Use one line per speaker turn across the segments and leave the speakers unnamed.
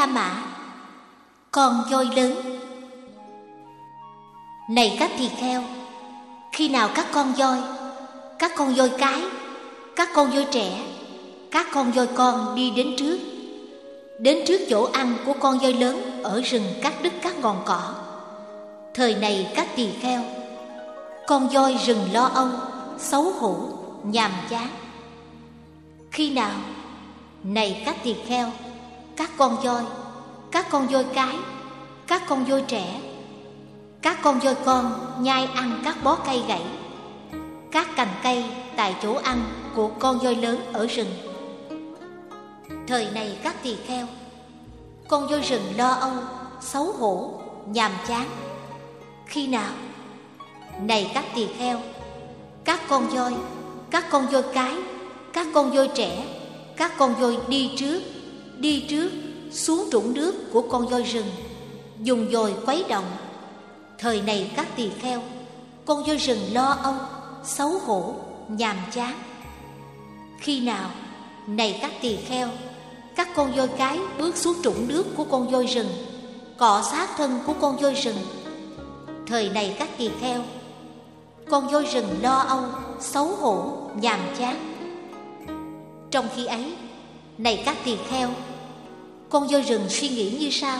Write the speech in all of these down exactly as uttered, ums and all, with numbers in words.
La Mã, con voi lớn. Này các tỳ kheo, khi nào các con voi, các con voi cái, các con voi trẻ, các con voi con đi đến trước, đến trước chỗ ăn của con voi lớn ở rừng cắt đứt các ngọn cỏ. Thời này các tỳ kheo, con voi rừng lo âu, xấu hổ, nhàm chán. Khi nào? Này các tỳ kheo, các con voi, các con voi cái, các con voi trẻ, các con voi con nhai ăn các bó cây gãy, các cành cây tại chỗ ăn của con voi lớn ở rừng. Thời này các tỳ kheo, con voi rừng lo âu, xấu hổ, nhàm chán. Khi nào? Này các tỳ kheo, các con voi, các con voi cái, các con voi trẻ, các con voi đi trước, đi trước xuống trũng nước của con voi rừng, dùng dồi khuấy động. Thời này các tỳ kheo, con voi rừng lo âu, xấu hổ, nhàm chán. Khi nào? Này các tỳ kheo, các con voi cái bước xuống trũng nước của con voi rừng, cọ sát thân của con voi rừng. Thời này các tỳ kheo, con voi rừng lo âu, xấu hổ, nhàm chán. Trong khi ấy, này các tỳ kheo, con voi rừng suy nghĩ như sau: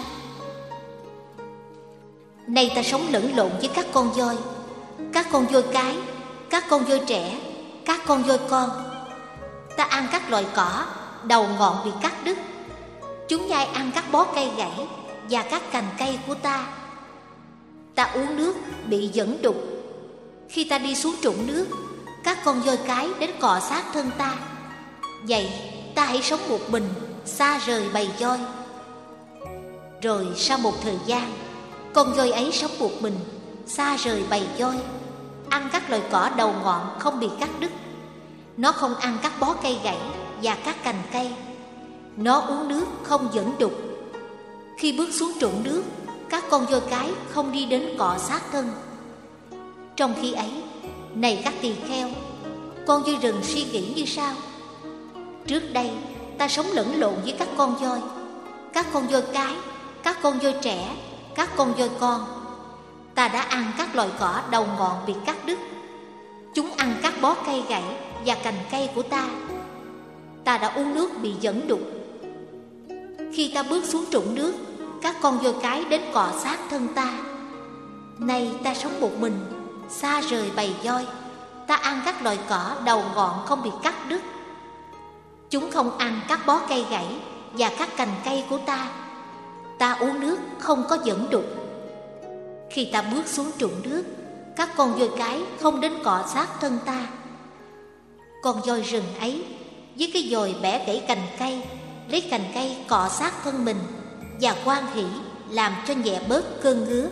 nay ta sống lẫn lộn với các con voi, các con voi cái, các con voi trẻ, các con voi con. Ta ăn các loại cỏ, đầu ngọn bị cắt đứt. Chúng nhai ăn các bó cây gãy và các cành cây của ta. Ta uống nước bị dẫn đục. Khi ta đi xuống trũng nước, các con voi cái đến cọ sát thân ta. Vậy ta hãy sống một mình, xa rời bầy voi. Rồi sau một thời gian, con voi ấy sống một mình, xa rời bầy voi, ăn các loại cỏ đầu ngọn không bị cắt đứt. Nó không ăn các bó cây gãy và các cành cây. Nó uống nước không dẫn đục. Khi bước xuống trũng nước, các con voi cái không đi đến cọ sát thân. Trong khi ấy, này các tỳ kheo, con voi rừng suy nghĩ như sau: trước đây ta sống lẫn lộn với các con voi, các con voi cái, các con voi trẻ, các con voi con. Ta đã ăn các loại cỏ đầu ngọn bị cắt đứt. Chúng ăn các bó cây gãy và cành cây của ta. Ta đã uống nước bị dẫn đục. Khi ta bước xuống trũng nước, các con voi cái đến cọ sát thân ta. Nay ta sống một mình, xa rời bầy voi. Ta ăn các loại cỏ đầu ngọn không bị cắt đứt. Chúng không ăn các bó cây gãy và các cành cây của ta. Ta uống nước không có dẫn đục. Khi ta bước xuống trũng nước, các con voi cái không đến cọ sát thân ta. Con voi rừng ấy với cái dồi bẻ gãy cành cây, lấy cành cây cọ sát thân mình và hoan hỉ làm cho nhẹ bớt cơn ngứa.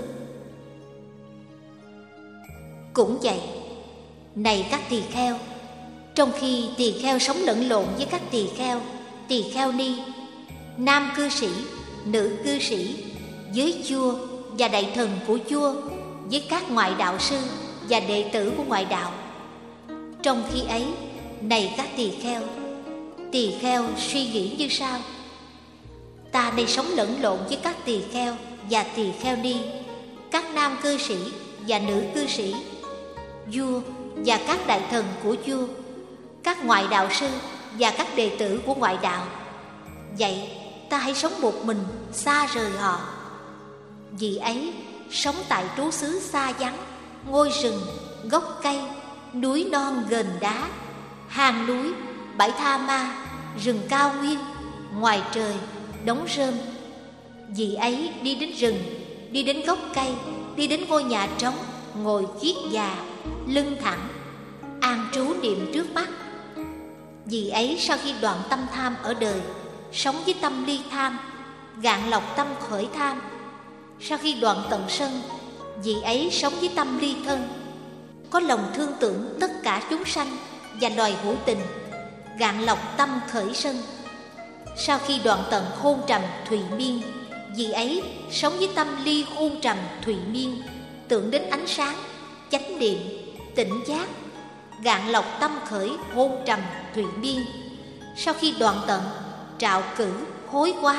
Cũng vậy, này các tỳ kheo, trong khi tỳ kheo sống lẫn lộn với các tỳ kheo, tỳ kheo ni, nam cư sĩ, nữ cư sĩ, với vua và đại thần của vua, với các ngoại đạo sư và đệ tử của ngoại đạo. Trong khi ấy, này các tỳ kheo, tỳ kheo suy nghĩ như sau: ta nay sống lẫn lộn với các tỳ kheo và tỳ kheo ni, các nam cư sĩ và nữ cư sĩ, vua và các đại thần của vua, các ngoại đạo sư và các đệ tử của ngoại đạo. Vậy ta hãy sống một mình, xa rời họ. Vì ấy, sống tại trú xứ xa vắng, ngôi rừng, gốc cây, núi non ghềnh đá, hang núi, bãi tha ma, rừng cao nguyên, ngoài trời, đống rơm. Vì ấy đi đến rừng, đi đến gốc cây, đi đến ngôi nhà trống, ngồi kiết già, lưng thẳng, an trú niệm trước mắt. Vì ấy sau khi đoạn tâm tham ở đời, sống với tâm ly tham, gạn lọc tâm khởi tham. Sau khi đoạn tận sân, vì ấy sống với tâm ly thân, có lòng thương tưởng tất cả chúng sanh và loài hữu tình, gạn lọc tâm khởi sân. Sau khi đoạn tận hôn trầm thụy miên, vì ấy sống với tâm ly hôn trầm thụy miên, tưởng đến ánh sáng, chánh niệm, tỉnh giác, gạn lọc tâm khởi hôn trầm thụy miên. Sau khi đoạn tận trạo cử, hối quá,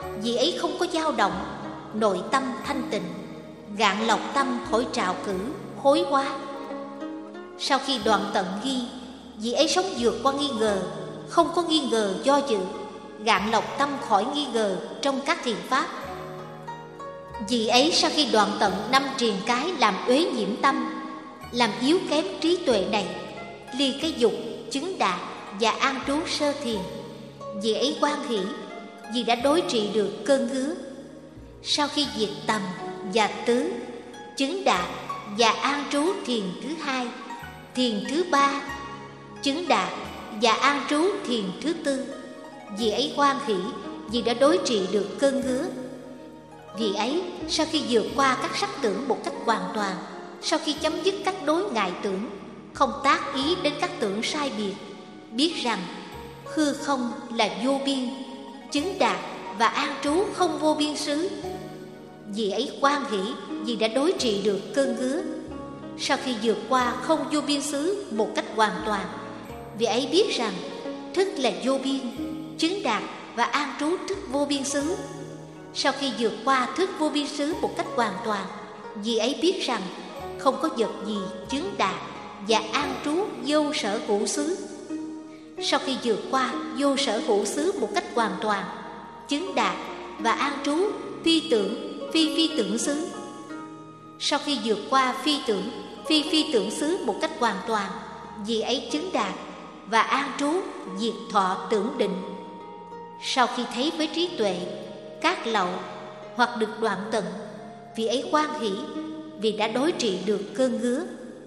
vì ấy không có dao động, nội tâm thanh tịnh, gạn lọc tâm khỏi trạo cử, hối hóa. Sau khi đoạn tận nghi, vì ấy sống vượt qua nghi ngờ, không có nghi ngờ do dự, gạn lọc tâm khỏi nghi ngờ trong các thiền pháp. Vì ấy sau khi đoạn tận năm triền cái làm uế nhiễm tâm, làm yếu kém trí tuệ này, ly cái dục, chứng đạt và an trú sơ thiền, vì ấy hoan hỷ, vì đã đối trị được cơn ngứa. Sau khi diệt tầm và tứ, chứng đạt và an trú thiền thứ hai, thiền thứ ba, chứng đạt và an trú thiền thứ tư, vì ấy hoan hỷ, vì đã đối trị được cơn ngứa. Vì ấy sau khi vượt qua các sắc tưởng một cách hoàn toàn, sau khi chấm dứt các đối ngại tưởng, không tác ý đến các tưởng sai biệt, biết rằng hư không là vô biên, chứng đạt và an trú không vô biên xứ, vì ấy hoan hỷ, vì đã đối trị được cơn ngứa. Sau khi vượt qua không vô biên xứ một cách hoàn toàn, vì ấy biết rằng thức là vô biên, chứng đạt và an trú thức vô biên xứ. Sau khi vượt qua thức vô biên xứ một cách hoàn toàn, vì ấy biết rằng không có vật gì chứng đạt và an trú vô sở hữu xứ. Sau khi vượt qua vô sở hữu xứ một cách hoàn toàn, chứng đạt và an trú phi tưởng, phi phi tưởng xứ. Sau khi vượt qua phi tưởng, phi phi tưởng xứ một cách hoàn toàn, vì ấy chứng đạt và an trú diệt thọ tưởng định. Sau khi thấy với trí tuệ các lậu hoặc được đoạn tận, vì ấy hoan hỷ, vì đã đối trị được cơn ngứa.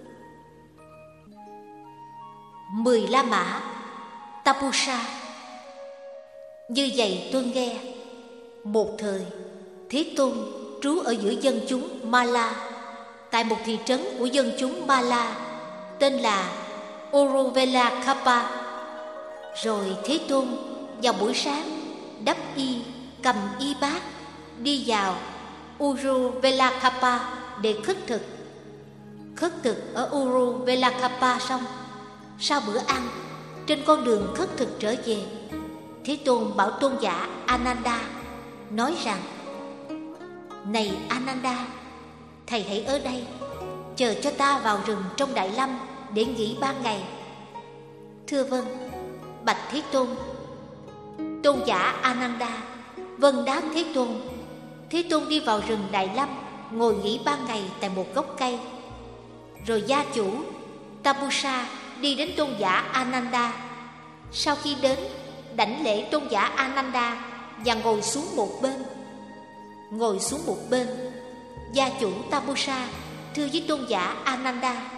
Mười La Mã Tapusa. Như vậy tôi nghe, một thời Thế Tôn trú ở giữa dân chúng Mala, tại một thị trấn của dân chúng Mala tên là Uruvelakapa. Rồi Thế Tôn vào buổi sáng đắp y, cầm y bát, đi vào Uruvelakapa để khất thực. Khất thực ở Uruvelakapa xong, sau bữa ăn, trên con đường khất thực trở về, Thế Tôn bảo tôn giả Ananda, nói rằng: Này Ananda, thầy hãy ở đây, chờ cho ta vào rừng trong Đại Lâm để nghỉ ban ngày. Thưa vâng, bạch Thế Tôn. Tôn giả Ananda vâng đáp Thế Tôn. Thế Tôn đi vào rừng Đại Lâm, ngồi nghỉ ban ngày tại một gốc cây. Rồi gia chủ Tapusa đi đến tôn giả Ananda. Sau khi đến, đảnh lễ tôn giả Ananda và ngồi xuống một bên. Ngồi xuống một bên, gia chủ Tapusa thưa với tôn giả Ananda: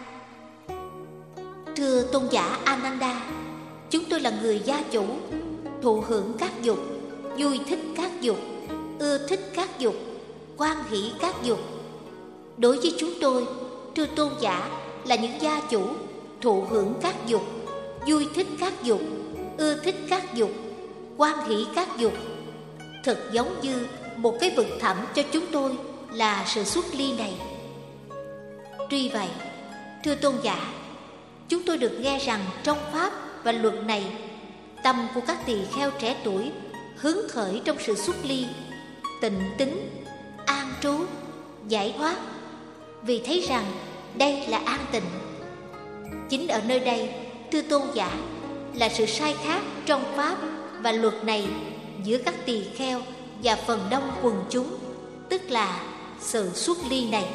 Thưa tôn giả Ananda, chúng tôi là người gia chủ, thụ hưởng các dục, vui thích các dục, ưa thích các dục, hoan hỷ các dục. Đối với chúng tôi, thưa tôn giả, là những gia chủ thụ hưởng các dục, vui thích các dục, ưa thích các dục, hoan hỷ các dục, thật giống như một cái vực thẳm cho chúng tôi là sự xuất ly này. Tuy vậy, thưa tôn giả, chúng tôi được nghe rằng trong pháp và luật này, tâm của các tỳ kheo trẻ tuổi hứng khởi trong sự xuất ly, tịnh tính, an trú, giải thoát, vì thấy rằng đây là an tịnh. Chính ở nơi đây, thưa tôn giả, là sự sai khác trong pháp và luật này giữa các tỳ kheo và phần đông quần chúng, tức là sự xuất ly này.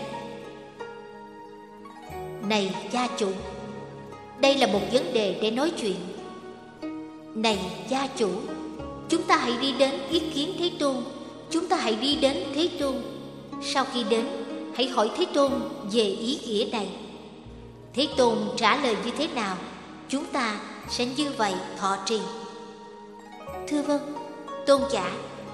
Này gia chủ, đây là một vấn đề để nói chuyện. Này gia chủ, chúng ta hãy đi đến ý kiến Thế Tôn. Chúng ta hãy đi đến Thế Tôn. Sau khi đến, hãy hỏi Thế Tôn về ý nghĩa này. Thế Tôn trả lời như thế nào, chúng ta sẽ như vậy thọ trì. Thưa vâng, tôn giả.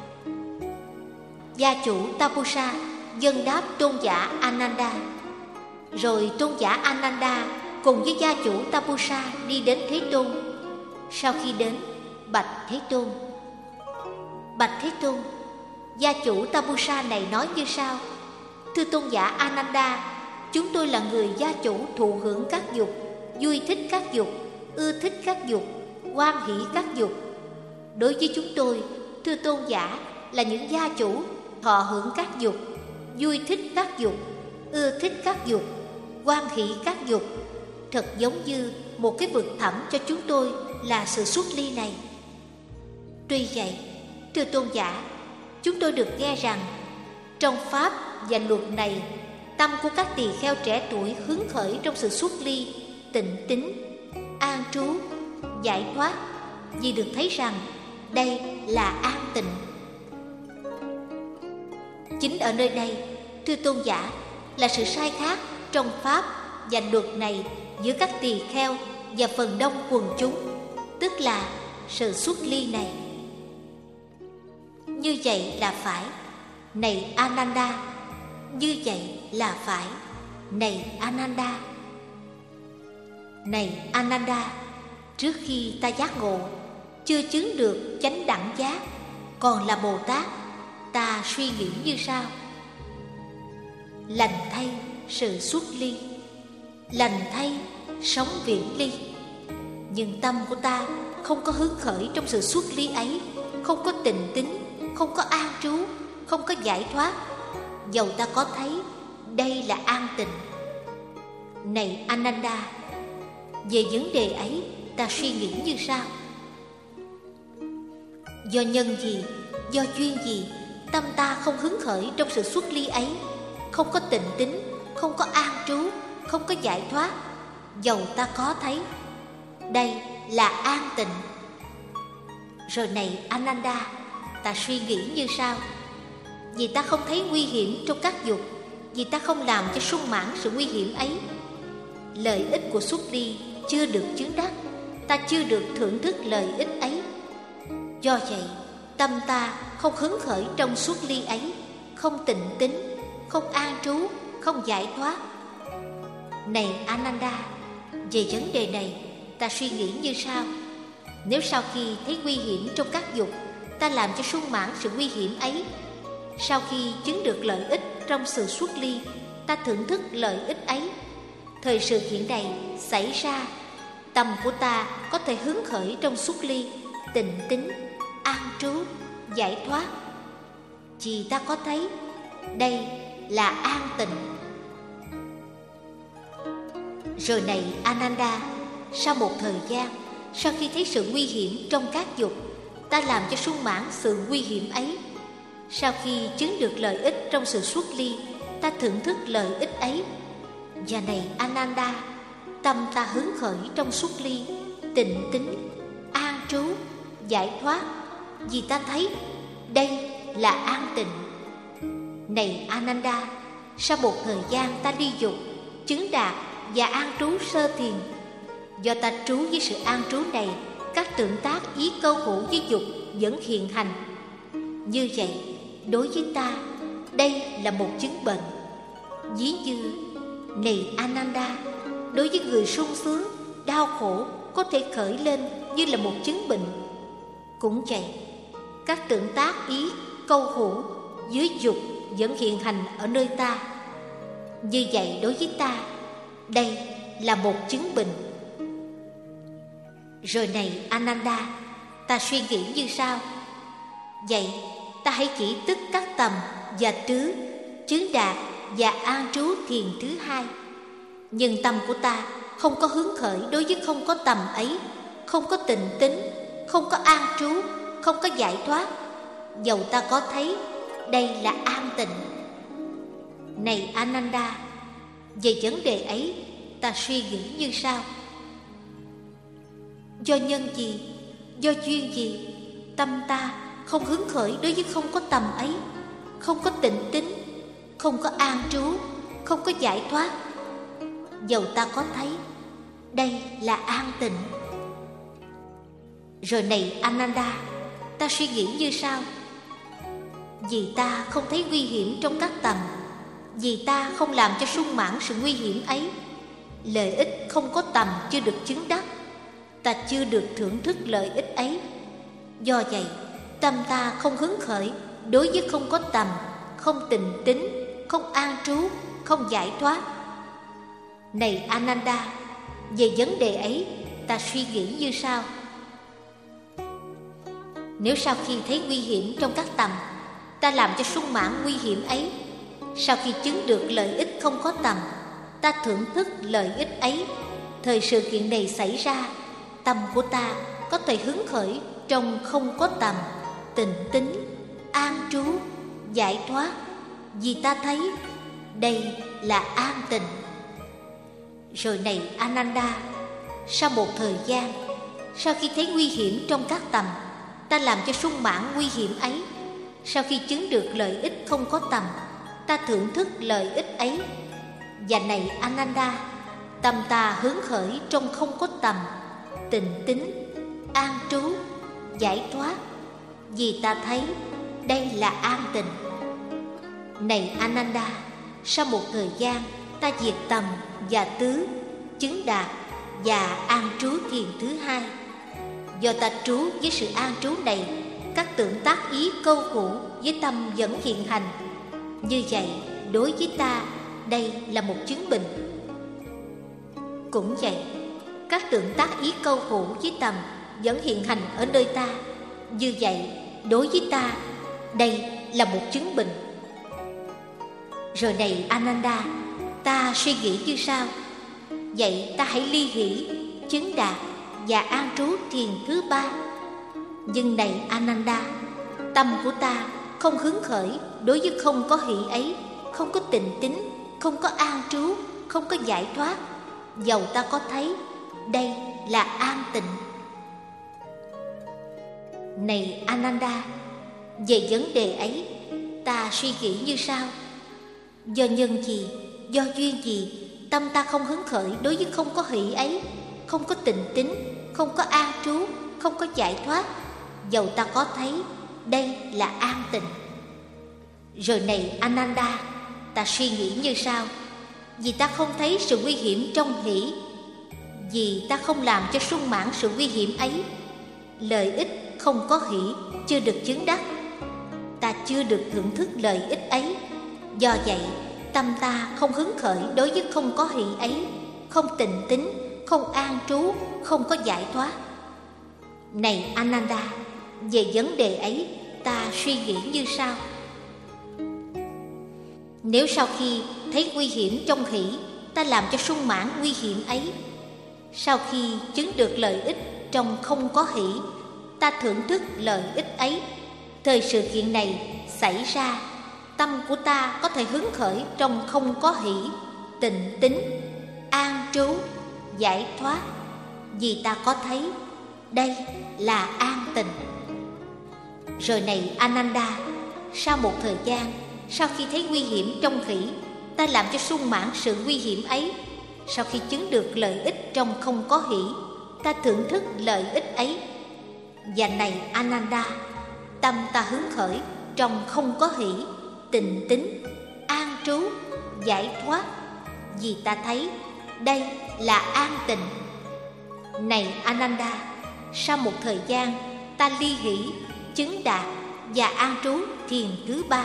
Gia chủ Tapusa dâng đáp tôn giả Ananda. Rồi tôn giả Ananda cùng với gia chủ Tapusa đi đến Thế Tôn. Sau khi đến, bạch Thế Tôn: Bạch Thế Tôn, gia chủ Tapusa này nói như sau: Thưa tôn giả Ananda, chúng tôi là người gia chủ thụ hưởng các dục, vui thích các dục, ưa thích các dục, hoan hỷ các dục. Đối với chúng tôi, thưa tôn giả, là những gia chủ thọ hưởng các dục, vui thích các dục, ưa thích các dục, hoan hỷ các dục. Thật giống như một cái vực thẳm cho chúng tôi là sự xuất ly này. Tuy vậy, thưa tôn giả, chúng tôi được nghe rằng trong pháp và luật này, tâm của các tỳ kheo trẻ tuổi hứng khởi trong sự xuất ly, tịnh tín, an trú, giải thoát, vì được thấy rằng đây là an tịnh. Chính ở nơi đây, thưa tôn giả, là sự sai khác trong pháp và luật này giữa các tỳ kheo và phần đông quần chúng, tức là sự xuất ly này. Như vậy là phải, này Ananda. Như vậy là phải, này Ananda. Này Ananda, trước khi ta giác ngộ, chưa chứng được chánh đẳng giác, còn là Bồ Tát, ta suy nghĩ như sau: lành thay sự xuất ly, lành thay sống viễn ly. Nhưng tâm của ta không có hứng khởi trong sự xuất ly ấy, không có tịnh tín, không có an trú, không có giải thoát, dầu ta có thấy đây là an tịnh. Này Ananda, về vấn đề ấy ta suy nghĩ như sau: do nhân gì, do duyên gì, tâm ta không hứng khởi trong sự xuất ly ấy, không có tịnh tín, không có an trú, không có giải thoát, dầu ta có thấy đây là an tịnh. Rồi này Ananda, ta suy nghĩ như sau: vì ta không thấy nguy hiểm trong các dục, vì ta không làm cho sung mãn sự nguy hiểm ấy. Lợi ích của xuất ly chưa được chứng đắc, ta chưa được thưởng thức lợi ích ấy. Do vậy, tâm ta không hứng khởi trong xuất ly ấy, không tịnh tín, không an trú, không giải thoát. Này Ananda, về vấn đề này, ta suy nghĩ như sau: nếu sau khi thấy nguy hiểm trong các dục, ta làm cho sung mãn sự nguy hiểm ấy, sau khi chứng được lợi ích trong sự xuất ly, ta thưởng thức lợi ích ấy, thời sự hiện này xảy ra, tâm của ta có thể hứng khởi trong xuất ly, tịnh tín, an trú, giải thoát, vì ta có thấy đây là an tịnh. Rồi này Ananda, sau một thời gian, sau khi thấy sự nguy hiểm trong các dục, ta làm cho sung mãn sự nguy hiểm ấy, sau khi chứng được lợi ích trong sự xuất ly, ta thưởng thức lợi ích ấy. Và này Ananda, tâm ta hứng khởi trong xuất ly, tịnh tín, an trú, giải thoát, vì ta thấy đây là an tịnh. Này Ananda, sau một thời gian ta ly dục, chứng đạt và an trú sơ thiền, do ta trú với sự an trú này, các tượng tác ý câu hữu với dục vẫn hiện hành. Như vậy, đối với ta, đây là một chứng bệnh. Ví như, này Ananda, đối với người sung sướng, đau khổ có thể khởi lên như là một chứng bệnh. Cũng vậy, các tượng tác ý câu hữu dưới dục vẫn hiện hành ở nơi ta. Như vậy đối với ta, đây là một chứng bệnh. Rồi này Ananda, ta suy nghĩ như sau: vậy ta hãy chỉ tức các tầm và trứ, chứng đạt và an trú thiền thứ hai. Nhưng tâm của ta không có hứng khởi đối với không có tầm ấy, không có tịnh tín, không có an trú, không có giải thoát, dầu ta có thấy đây là an tịnh. Này Ananda, về vấn đề ấy ta suy nghĩ như sau: do nhân gì, do duyên gì, tâm ta không hứng khởi đối với không có tầm ấy, không có tịnh tín, không có an trú, không có giải thoát, dầu ta có thấy đây là an tịnh. Rồi này Ananda, ta suy nghĩ như sau: vì ta không thấy nguy hiểm trong các tầm, vì ta không làm cho sung mãn sự nguy hiểm ấy, lợi ích không có tầm chưa được chứng đắc, ta chưa được thưởng thức lợi ích ấy. Do vậy, tâm ta không hứng khởi đối với không có tầm, không tịnh tín, không an trú, không giải thoát. Này Ananda, về vấn đề ấy ta suy nghĩ như sau: nếu sau khi thấy nguy hiểm trong các tầm, ta làm cho sung mãn nguy hiểm ấy. Sau khi chứng được lợi ích không có tầm, ta thưởng thức lợi ích ấy. Thời sự kiện này xảy ra, tâm của ta có thể hứng khởi trong không có tầm, tịnh tín, an trú, giải thoát, vì ta thấy đây là an tịnh. Rồi này Ananda, sau một thời gian, sau khi thấy nguy hiểm trong các tầm, ta làm cho sung mãn nguy hiểm ấy. Sau khi chứng được lợi ích không có tầm, ta thưởng thức lợi ích ấy. Và này Ananda, tâm ta hứng khởi trong không có tầm, tịnh tín, an trú, giải thoát, vì ta thấy đây là an tịnh. Này Ananda, sau một thời gian, ta diệt tầm và tứ, chứng đạt và an trú thiền thứ hai. Do ta trú với sự an trú này, các tưởng tác ý câu khổ với tâm vẫn hiện hành. Như vậy, đối với ta, đây là một chứng bệnh. Cũng vậy, các tưởng tác ý câu khổ với tâm vẫn hiện hành ở nơi ta. Như vậy, đối với ta, đây là một chứng bệnh. Rồi này Ananda, ta suy nghĩ như sau. Vậy ta hãy ly hỷ, chứng đạt và an trú thiền thứ ba. Nhưng này Ananda, tâm của ta không hứng khởi đối với không có hỷ ấy, không có tịnh tín, không có an trú, không có giải thoát, dầu ta có thấy đây là an tịnh. Này Ananda, về vấn đề ấy, ta suy nghĩ như sau. Do nhân gì, do duyên gì, tâm ta không hứng khởi đối với không có hỷ ấy, không có tịnh tín, không có an trú, không có giải thoát, dầu ta có thấy đây là an tịnh. Rồi này Ananda, ta suy nghĩ như sau. Vì ta không thấy sự nguy hiểm trong hỷ, vì ta không làm cho sung mãn sự nguy hiểm ấy, lợi ích không có hỷ chưa được chứng đắc, ta chưa được thưởng thức lợi ích ấy. Do vậy, tâm ta không hứng khởi đối với không có hỷ ấy, không tịnh tín, không an trú, không có giải thoát. Này Ananda, về vấn đề ấy, ta suy nghĩ như sau. Nếu sau khi thấy nguy hiểm trong hỷ, ta làm cho sung mãn nguy hiểm ấy, sau khi chứng được lợi ích trong không có hỷ, ta thưởng thức lợi ích ấy. Thời sự kiện này xảy ra, tâm của ta có thể hứng khởi trong không có hỷ, tịnh tín, an trú, giải thoát, vì ta có thấy đây là an tịnh. Rồi này Ananda, sau một thời gian, sau khi thấy nguy hiểm trong hỷ, ta làm cho sung mãn sự nguy hiểm ấy. Sau khi chứng được lợi ích trong không có hỷ, ta thưởng thức lợi ích ấy. Và này Ananda, tâm ta hứng khởi trong không có hỷ, tịnh tín, an trú, giải thoát, vì ta thấy đây là an tịnh. Này Ananda, sau một thời gian, ta ly hỷ, chứng đạt và an trú thiền thứ ba.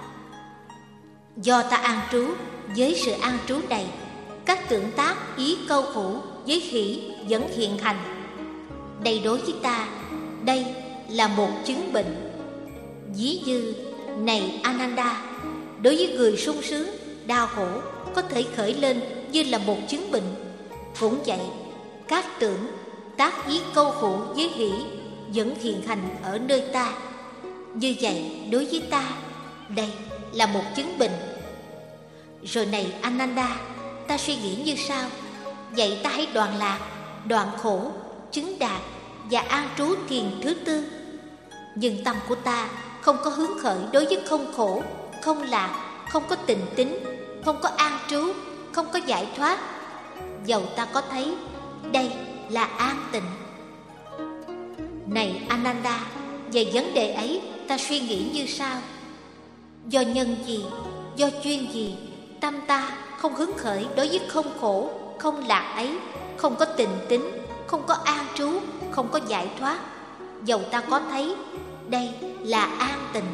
Do ta an trú với sự an trú này, các tưởng tác ý câu khổ với hỷ vẫn hiện hành. Đây đối với ta, đây là một chứng bệnh. Ví như này Ananda, đối với người sung sướng, đau khổ có thể khởi lên như là một chứng bệnh. Cũng vậy, các tưởng tác ý câu khổ với hỷ vẫn hiện hành ở nơi ta. Như vậy, đối với ta, đây là một chứng bệnh. Rồi này Ananda, ta suy nghĩ như sau. Vậy ta hãy đoạn lạc, đoạn khổ, chứng đạt và an trú thiền thứ tư. Nhưng tâm của ta không có hứng khởi đối với không khổ, không lạc, không có tịnh tín, không có an trú, không có giải thoát, dầu ta có thấy đây là an tịnh. Này Ananda, về vấn đề ấy, ta suy nghĩ như sau. Do nhân gì, do duyên gì, tâm ta không hứng khởi đối với không khổ, không lạc ấy, không có tịnh tín, không có an trú, không có giải thoát, dầu ta có thấy đây là an tịnh.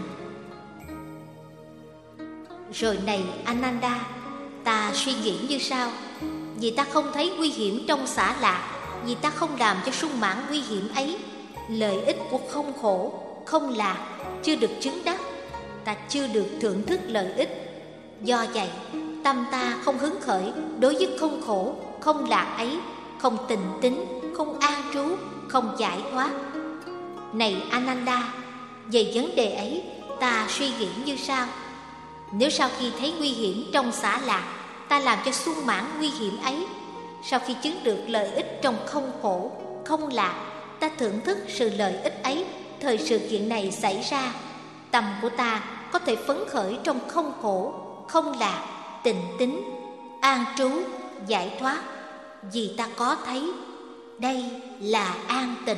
Rồi này Ananda, ta suy nghĩ như sau. Vì ta không thấy nguy hiểm trong xả lạc, vì ta không làm cho sung mãn nguy hiểm ấy, lợi ích của không khổ, không lạc chưa được chứng đắc, ta chưa được thưởng thức lợi ích. Do vậy, tâm ta không hứng khởi đối với không khổ, không lạc ấy, không tình tính, không an trú, không giải thoát. Này Ananda, về vấn đề ấy ta suy nghĩ như sau. Nếu sau khi thấy nguy hiểm trong xả lạc, ta làm cho sung mãn nguy hiểm ấy, sau khi chứng được lợi ích trong không khổ, không lạc, ta thưởng thức sự lợi ích ấy, thời sự kiện này xảy ra, tâm của ta có thể phấn khởi trong không khổ, không lạc, tịnh tín, an trú, giải thoát, vì ta có thấy đây là an tịnh.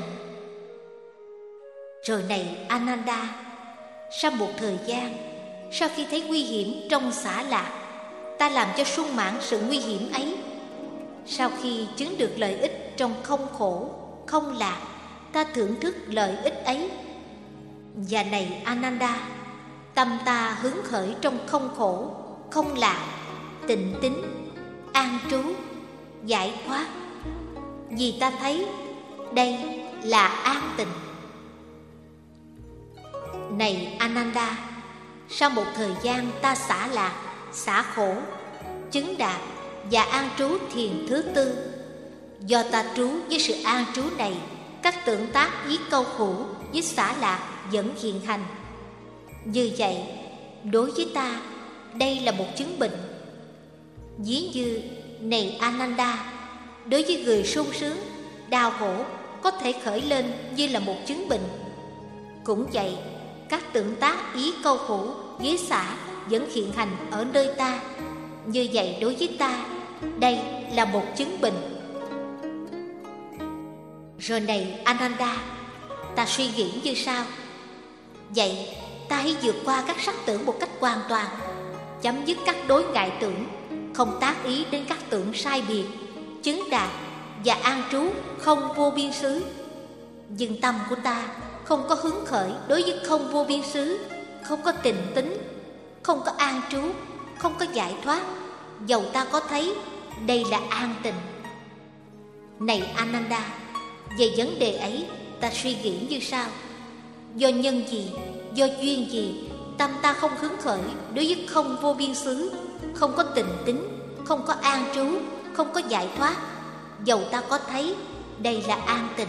Rồi này Ananda, sau một thời gian, sau khi thấy nguy hiểm trong xả lạc, ta làm cho sung mãn sự nguy hiểm ấy, sau khi chứng được lợi ích trong không khổ, không lạc, ta thưởng thức lợi ích ấy. Và này Ananda, tâm ta hứng khởi trong không khổ, không lạc, tịnh tín, an trú, giải thoát, vì ta thấy đây là an tịnh. Này Ananda, sau một thời gian ta xả lạc, xả khổ, chứng đạt và an trú thiền thứ tư. Do ta trú với sự an trú này, các tưởng tác ý câu khổ với xả lạc vẫn hiện hành. Như vậy, đối với ta, đây là một chứng bệnh. Ví như, này Ananda, đối với người sung sướng, đau khổ có thể khởi lên như là một chứng bệnh. Cũng vậy, các tưởng tác ý câu khổ với xả vẫn hiện hành ở nơi ta. Như vậy đối với ta, đây là một chứng bệnh. Rồi này Ananda, ta suy nghĩ như sau. Vậy ta hãy vượt qua các sắc tưởng một cách hoàn toàn, chấm dứt các đối ngại tưởng, không tác ý đến các tưởng sai biệt, chứng đạt và an trú không vô biên xứ. Nhưng tâm của ta không có hứng khởi đối với không vô biên xứ, không có tình tính, không có an trú, không có giải thoát, dầu ta có thấy đây là an tịnh. Này Ananda, về vấn đề ấy ta suy nghĩ như sau. Do nhân gì, do duyên gì, tâm ta không hứng khởi đối với không vô biên xứ, không có tình tính, không có an trú, không có giải thoát, dầu ta có thấy đây là an tịnh.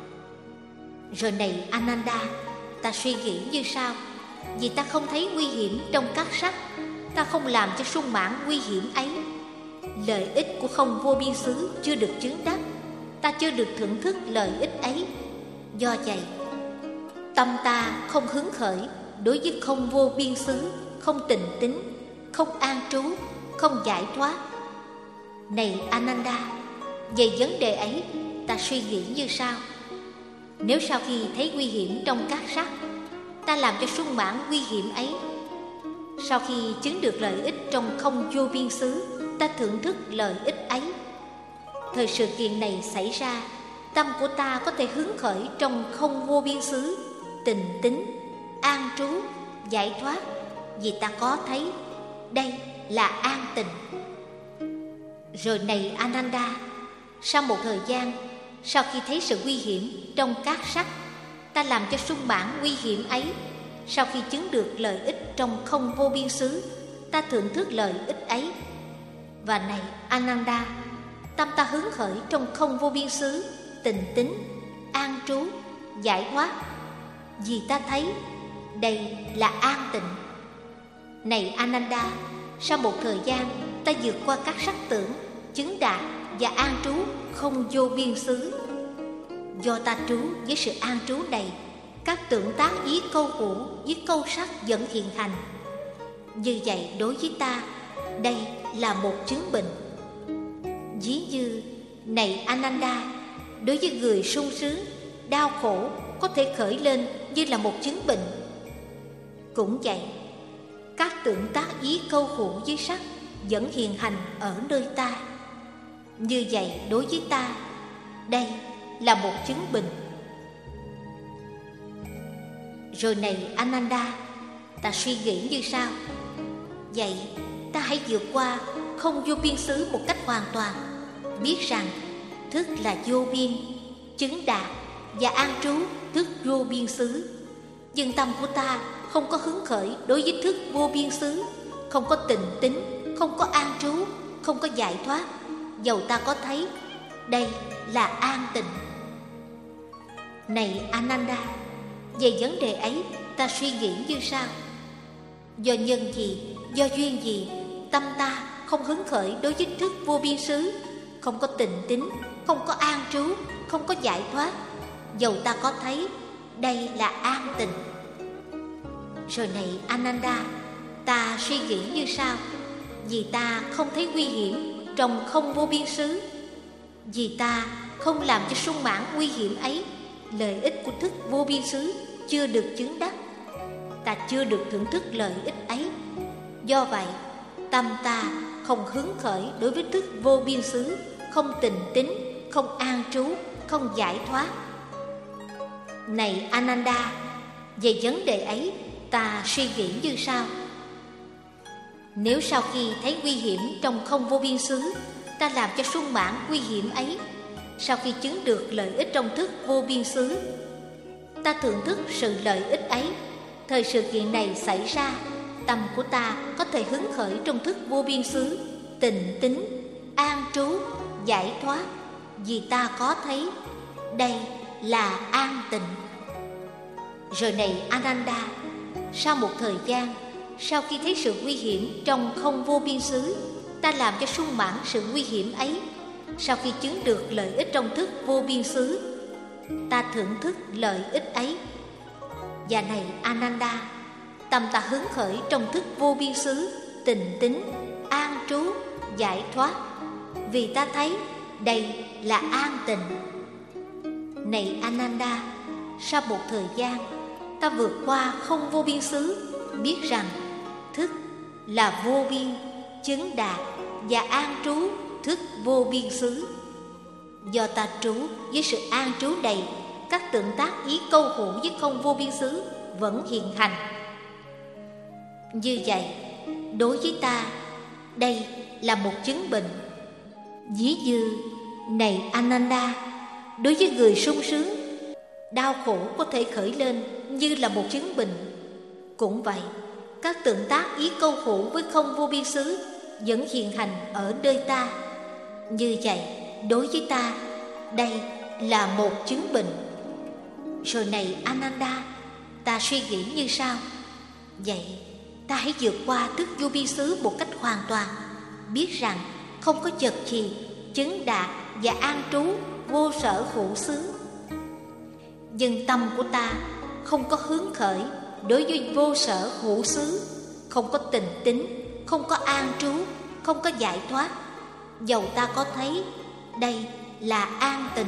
Rồi này Ananda, ta suy nghĩ như sau. Vì ta không thấy nguy hiểm trong các sắc, ta không làm cho sung mãn nguy hiểm ấy. Lợi ích của không vô biên xứ chưa được chứng đắc, ta chưa được thưởng thức lợi ích ấy. Do vậy, tâm ta không hứng khởi đối với không vô biên xứ, không tình tính, không an trú, không giải thoát. Này Ananda, về vấn đề ấy ta suy nghĩ như sau. Nếu sau khi thấy nguy hiểm trong các sắc, ta làm cho sung mãn nguy hiểm ấy, sau khi chứng được lợi ích trong không vô biên xứ, ta thưởng thức lợi ích ấy. Thời sự kiện này xảy ra, tâm của ta có thể hứng khởi trong không vô biên xứ, tình tính, an trú, giải thoát, vì ta có thấy đây là an tịnh. Rồi này Ananda, sau một thời gian, sau khi thấy sự nguy hiểm trong các sắc, ta làm cho sung mãn nguy hiểm ấy, sau khi chứng được lợi ích trong không vô biên xứ, ta thưởng thức lợi ích ấy. Và này Ananda, tâm ta hứng khởi trong không vô biên xứ, tình tính, an trú, giải thoát, vì ta thấy đây là an tịnh. Này Ananda, sau một thời gian ta vượt qua các sắc tưởng, chứng đạt và an trú không vô biên xứ. Do ta trú với sự an trú này, các tưởng tác ý câu hữu với câu sắc vẫn hiện hành. Như vậy đối với ta, đây là một chứng bệnh. Ví như, này Ananda, đối với người sung sướng, đau khổ có thể khởi lên như là một chứng bệnh. Cũng vậy, các tưởng tác ý câu hữu với sắc vẫn hiện hành ở nơi ta. Như vậy đối với ta, đây là một chứng bệnh. Rồi này Ananda, ta suy nghĩ như sau. Vậy ta hãy vượt qua không vô biên xứ một cách hoàn toàn, biết rằng thức là vô biên, chứng đạt và an trú thức vô biên xứ. Nhưng tâm của ta không có hứng khởi đối với thức vô biên xứ, không có tình tính, không có an trú, không có giải thoát, dầu ta có thấy đây là an tịnh. Này Ananda, về vấn đề ấy ta suy nghĩ như sau: do nhân gì, do duyên gì, tâm ta không hứng khởi đối với thức vô biên xứ, không có tình tính, không có an trú, không có giải thoát, dầu ta có thấy đây là an tịnh. Rồi này Ananda, ta suy nghĩ như sau: vì ta không thấy nguy hiểm trong không vô biên xứ, vì ta không làm cho sung mãn nguy hiểm ấy, lợi ích của thức vô biên xứ chưa được chứng đắc, ta chưa được thưởng thức lợi ích ấy. Do vậy, tâm ta không hứng khởi đối với thức vô biên xứ, không tình tính, không an trú, không giải thoát. Này Ananda, về vấn đề ấy ta suy nghĩ như sau: nếu sau khi thấy nguy hiểm trong không vô biên xứ, ta làm cho sung mãn nguy hiểm ấy, sau khi chứng được lợi ích trong thức vô biên xứ, ta thưởng thức sự lợi ích ấy, thời sự kiện này xảy ra, tâm của ta có thể hứng khởi trong thức vô biên xứ, tình tính, an trú, giải thoát, vì ta có thấy đây là an tịnh. Rồi này Ananda, sau một thời gian, sau khi thấy sự nguy hiểm trong không vô biên xứ, ta làm cho sung mãn sự nguy hiểm ấy, sau khi chứng được lợi ích trong thức vô biên xứ, ta thưởng thức lợi ích ấy. Và này Ananda, tâm ta hứng khởi trong thức vô biên xứ, tình tính, an trú, giải thoát, vì ta thấy đây là an tịnh. Này Ananda, sau một thời gian, ta vượt qua không vô biên xứ, biết rằng thức là vô biên, chứng đạt và an trú thức vô biên xứ. Do ta trú với sự an trú đầy, các tượng tác ý câu hữu với không vô biên xứ vẫn hiện hành. Như vậy, đối với ta, đây là một chứng bệnh. Ví như, này Ananda, đối với người sung sướng, đau khổ có thể khởi lên như là một chứng bệnh. Cũng vậy, các tượng tác ý câu hữu với không vô biên xứ vẫn hiện hành ở nơi ta. Như vậy, đối với ta, đây là một chứng bệnh. Rồi này Ananda, ta suy nghĩ như sau: vậy, ta hãy vượt qua thức vô biên xứ một cách hoàn toàn, biết rằng không có vật gì chứng đạt và an trú vô sở hữu xứ. Nhưng tâm của ta không có hứng khởi đối với vô sở hữu xứ, không có tình tính, không có an trú, không có giải thoát, dầu ta có thấy đây là an tịnh.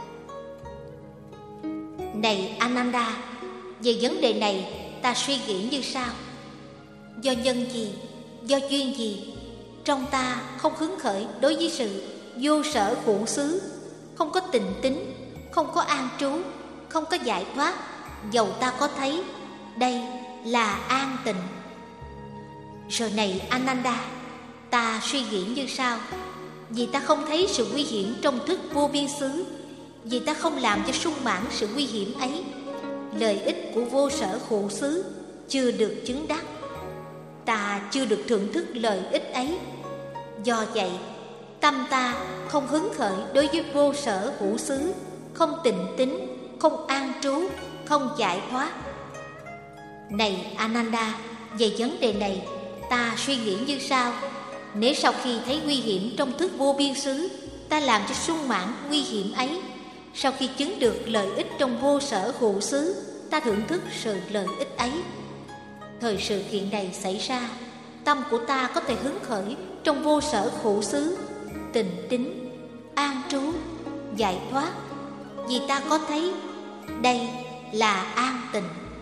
Này Ananda, về vấn đề này ta suy nghĩ như sau: do nhân gì, do duyên gì, trong ta không hứng khởi đối với sự vô sở hữu xứ, không có tình tính, không có an trú, không có giải thoát, dầu ta có thấy đây là an tịnh. Rồi này Ananda, ta suy nghĩ như sau: vì ta không thấy sự nguy hiểm trong thức vô biên xứ, vì ta không làm cho sung mãn sự nguy hiểm ấy, lợi ích của vô sở hữu xứ chưa được chứng đắc, ta chưa được thưởng thức lợi ích ấy. Do vậy, tâm ta không hứng khởi đối với vô sở hữu xứ, không tình tính, không an trú, không giải thoát. Này Ananda, về vấn đề này ta suy nghĩ như sau: nếu sau khi thấy nguy hiểm trong thức vô biên xứ, ta làm cho sung mãn nguy hiểm ấy, sau khi chứng được lợi ích trong vô sở hữu xứ, ta thưởng thức sự lợi ích ấy, thời sự kiện này xảy ra, tâm của ta có thể hứng khởi trong vô sở hữu xứ, tình tính, an trú, giải thoát, vì ta có thấy đây là an tịnh.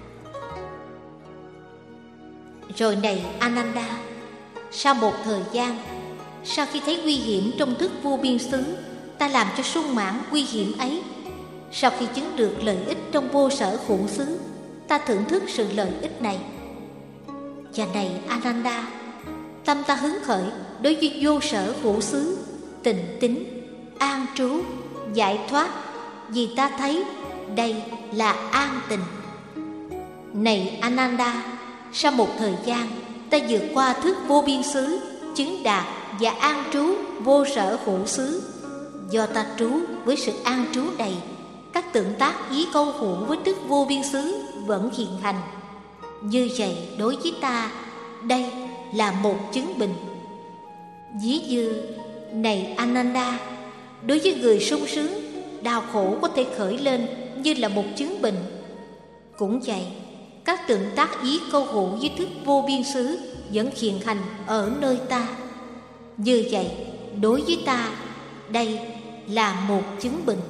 Rồi này Ananda, sau một thời gian, sau khi thấy nguy hiểm trong thức vô biên xứ, ta làm cho sung mãn nguy hiểm ấy, sau khi chứng được lợi ích trong vô sở hữu xứ, ta thưởng thức sự lợi ích này. Và này Ananda, tâm ta hứng khởi đối với vô sở hữu xứ, tình tính, an trú, giải thoát, vì ta thấy đây là an tịnh. Này Ananda, sau một thời gian, ta vượt qua thức vô biên xứ, chứng đạt và an trú vô sở hữu xứ. Do ta trú với sự an trú đầy, các tượng tác ý câu hữu với thức vô biên xứ vẫn hiện hành. Như vậy đối với ta, đây là một chứng bình. Ví như, này Ananda, đối với người sung sướng, đau khổ có thể khởi lên như là một chứng bình. Cũng vậy, các tượng tác ý câu hữu với thức vô biên xứ vẫn hiện hành ở nơi ta. Như vậy đối với ta, đây là một chứng bình.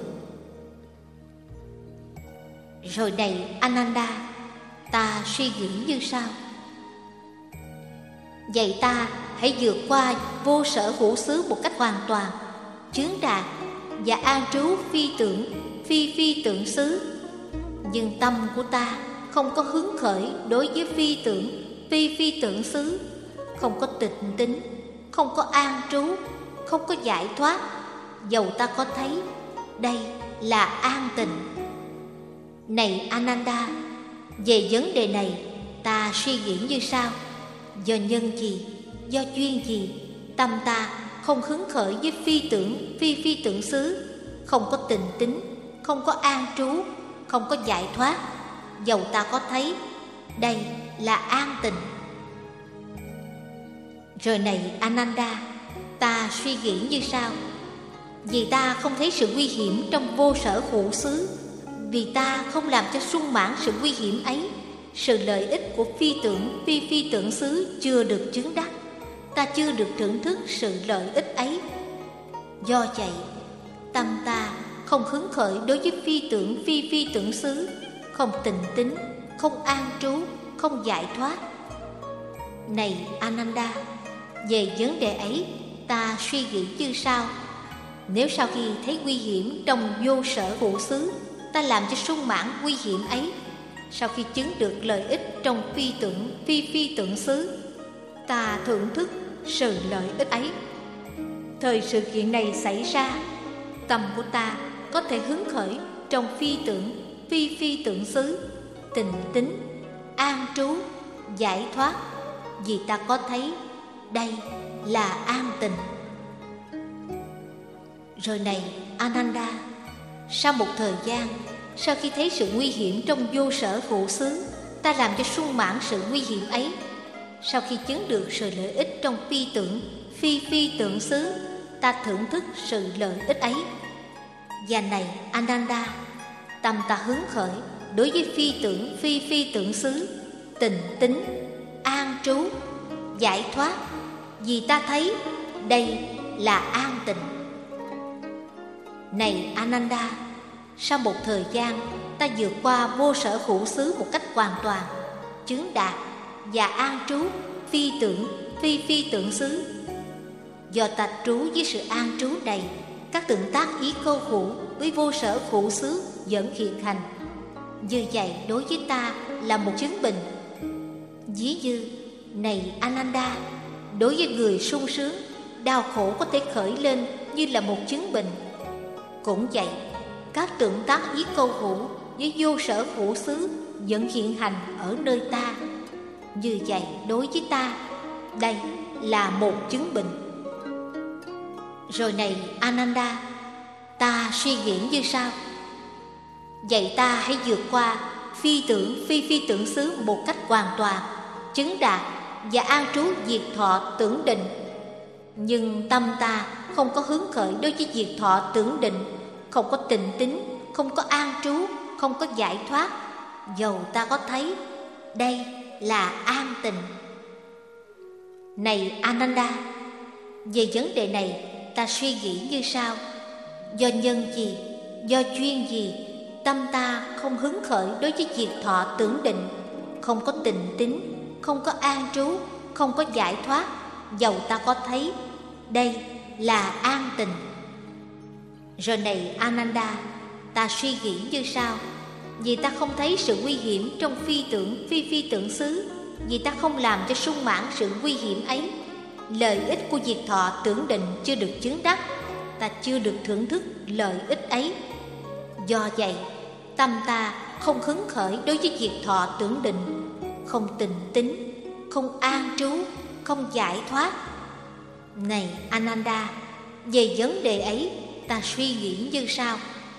Rồi này Ananda, ta suy nghĩ như sau: vậy ta hãy vượt qua vô sở hữu xứ một cách hoàn toàn, chứng đạt và an trú phi tưởng, phi phi tưởng xứ. Nhưng tâm của ta không có hứng khởi đối với phi tưởng, phi phi tưởng xứ, không có tịnh tính, không có an trú, không có giải thoát, dầu ta có thấy đây là an tịnh. Này Ananda, về vấn đề này ta suy nghĩ như sau: do nhân gì, do duyên gì, tâm ta không hứng khởi với phi tưởng, phi phi tưởng xứ, không có tịnh tính, không có an trú, không có giải thoát, dầu ta có thấy đây là an tịnh. Rồi này Ananda, ta suy nghĩ như sau: vì ta không thấy sự nguy hiểm trong vô sở hữu xứ, vì ta không làm cho sung mãn sự nguy hiểm ấy, sự lợi ích của phi tưởng, phi phi tưởng xứ chưa được chứng đắc, ta chưa được thưởng thức sự lợi ích ấy. Do vậy, tâm ta không hứng khởi đối với phi tưởng, phi phi tưởng xứ, không tịnh tính, không an trú, không giải thoát. Này Ananda, về vấn đề ấy ta suy nghĩ như sau: nếu sau khi thấy nguy hiểm trong vô sở hữu xứ, ta làm cho sung mãn nguy hiểm ấy, sau khi chứng được lợi ích trong phi tưởng, phi phi tưởng xứ, ta thưởng thức sự lợi ích ấy. Thời sự kiện này xảy ra, tâm của ta có thể hứng khởi trong phi tưởng, phi phi tưởng xứ, tịnh tính, an trú, giải thoát, vì ta có thấy đây là an tịnh. Rồi này Ananda, sau một thời gian, sau khi thấy sự nguy hiểm trong vô sở hữu xứ, ta làm cho sung mãn sự nguy hiểm ấy, sau khi chứng được sự lợi ích trong phi tưởng, phi phi tưởng xứ, ta thưởng thức sự lợi ích ấy. Và này Ananda, tâm ta hứng khởi đối với phi tưởng, phi phi tưởng xứ, tịnh tính, an trú, giải thoát, vì ta thấy đây là an tịnh. Này Ananda, sau một thời gian, ta vượt qua vô sở hữu xứ một cách hoàn toàn, chứng đạt và an trú phi tưởng, phi phi tưởng xứ. Do ta trú với sự an trú đầy, các tượng tác ý câu hữu với vô sở hữu xứ vẫn hiện hành. Như vậy đối với ta là một chứng bình. Ví như, này Ananda, đối với người sung sướng, đau khổ có thể khởi lên như là một chứng bình. Cũng vậy, các tượng tác ý câu hữu với vô sở hữu xứ vẫn hiện hành ở nơi ta. Như vậy đối với ta, đây là một chứng bình. Rồi này Ananda, ta suy nghĩ như sau: vậy ta hãy vượt qua phi tưởng, phi phi tưởng xứ một cách hoàn toàn, chứng đạt và an trú diệt thọ tưởng định. Nhưng tâm ta không có hứng khởi đối với diệt thọ tưởng định, không có tịnh tính, không có an trú, không có giải thoát, dầu ta có thấy đây là an tịnh. Này Ananda, về vấn đề này ta suy nghĩ như sau: do nhân gì, do duyên gì, tâm ta không hứng khởi đối với diệt thọ tưởng định, không có tịnh tính, không có an trú, không có giải thoát, dầu ta có thấy đây là an tịnh. Rồi này Ananda, ta suy nghĩ như sau: vì ta không thấy sự nguy hiểm trong phi tưởng, phi phi tưởng xứ, vì ta không làm cho sung mãn sự nguy hiểm ấy, lợi ích của diệt thọ tưởng định chưa được chứng đắc, ta chưa được thưởng thức lợi ích ấy. Do vậy, tâm ta không hứng khởi đối với việc thọ tưởng định, không tịnh tín, không an trú, không giải thoát. Này Ananda, về vấn đề ấy ta suy nghĩ như sau.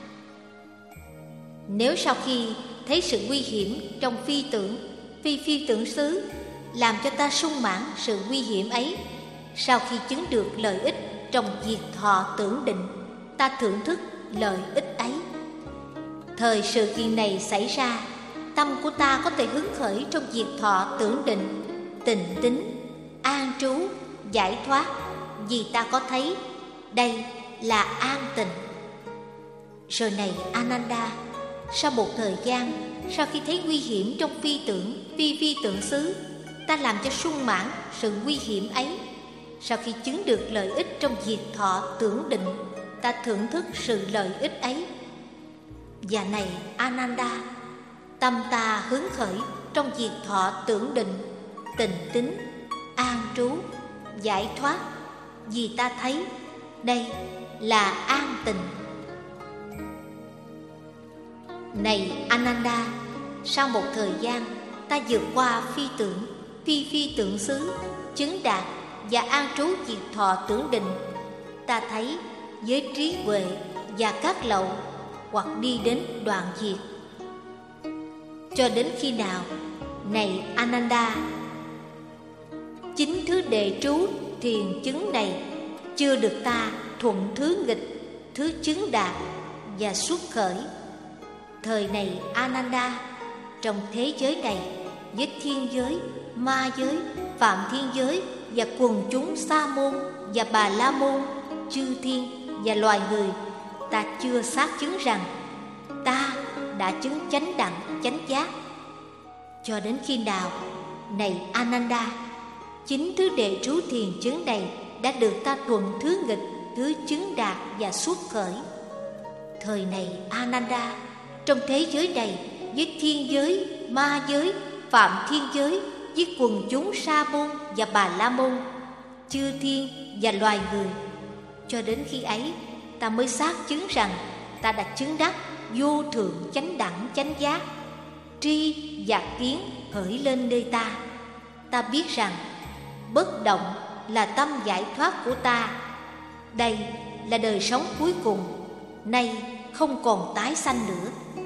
Nếu sau khi thấy sự nguy hiểm trong phi tưởng, phi phi tưởng xứ làm cho ta sung mãn sự nguy hiểm ấy, sau khi chứng được lợi ích trong việc thọ tưởng định, ta thưởng thức lợi ích ấy. Thời sự kiện này xảy ra, tâm của ta có thể hứng khởi trong việc thọ tưởng định, tịnh tín, an trú, giải thoát, vì ta có thấy đây là an tịnh. Rồi này Ananda, sau một thời gian, sau khi thấy nguy hiểm trong phi tưởng, phi phi tưởng xứ, ta làm cho sung mãn sự nguy hiểm ấy. Sau khi chứng được lợi ích trong việc thọ tưởng định, ta thưởng thức sự lợi ích ấy. Và này Ananda, tâm ta hứng khởi trong việc thọ tưởng định, tịnh tín, an trú, giải thoát, vì ta thấy đây là an tịnh. Này Ananda, sau một thời gian, ta vượt qua phi tưởng, phi phi tưởng xứ, chứng đạt và an trú việc thọ tưởng định, ta thấy với trí huệ và các lậu, hoặc đi đến đoạn diệt. Cho đến khi nào, này Ananda, chính thứ đệ trú thiền chứng này chưa được ta thuận thứ nghịch, thứ chứng đạt và xuất khởi. Thời này Ananda, trong thế giới này, với thiên giới, ma giới, phạm thiên giới và quần chúng sa môn và bà la môn, chư thiên và loài người, ta chưa xác chứng rằng ta đã chứng chánh đẳng chánh giác. Cho đến khi nào, này Ananda, chính thứ đệ trú thiền chứng này đã được ta thuận thứ nghịch, thứ chứng đạt và xuất khởi. Thời này Ananda, trong thế giới này, với thiên giới, ma giới, phạm thiên giới, với quần chúng sa môn và bà la môn, chư thiên và loài người, cho đến khi ấy ta mới xác chứng rằng ta đã chứng đắc vô thượng chánh đẳng chánh giác. Tri và kiến khởi lên nơi ta. Ta biết rằng bất động là tâm giải thoát của ta. Đây là đời sống cuối cùng, nay không còn tái sanh nữa.